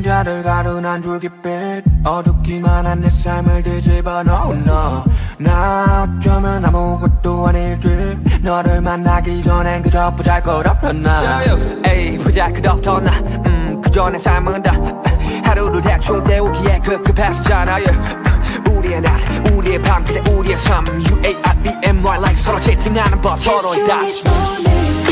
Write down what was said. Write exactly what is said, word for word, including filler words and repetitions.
그림자를 가둔한 줄깃빛 어둡기만 한 내 삶을 뒤집어 놓은 너 나 어쩌면 아무것도 아닐지 너를 만나기 전엔 그저 보잘것없던 나 에이 보잘것없던 나 음, 그저 내 삶은 다 하루를 대충 때우기에 급급했었잖아 yeah. 우리의 낮 우리의 밤 그래 우리의 삶 U A R B M Y like 서로 채팅하는 법 서로의 다